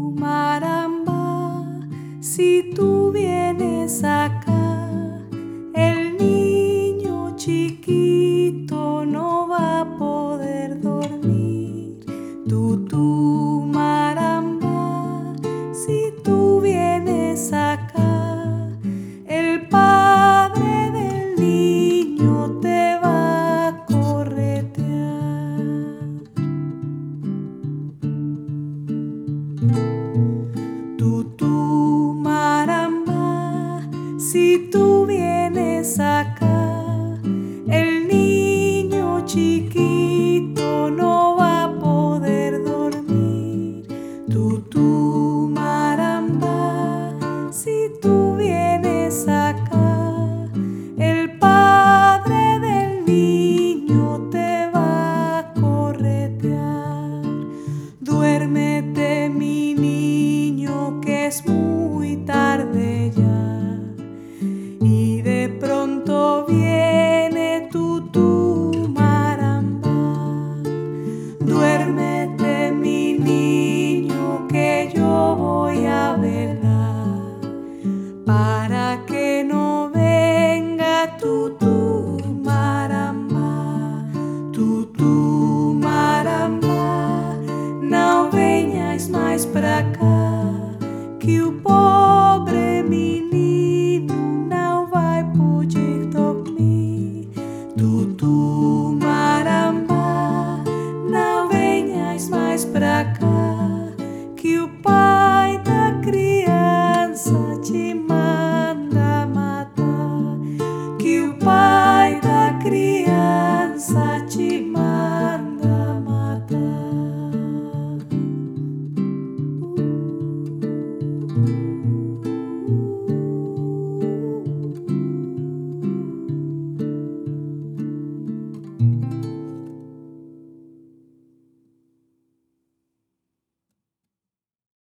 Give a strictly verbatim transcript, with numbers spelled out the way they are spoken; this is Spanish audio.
maramba, si tú vienes acá, el niño chiquito no va a poder dormir. Tú, tú, maramba, si tú vienes acá, el padre del niño te va a corretear. Tú, tú, maramba, si tú vienes acá, el niño chiquito no va a poder dormir. Tú, tú, maramba, si tú vienes acá, el padre del niño te va a corretear. Duérmete, mi niño, que es muy tarde ya, y de pronto viene tú, tú, maramba. Duérmete, mi niño, que yo voy a velar, para que no venga tú, tú, maramba. Tú, tú, maramba, não venhas mais pra cá, que o povo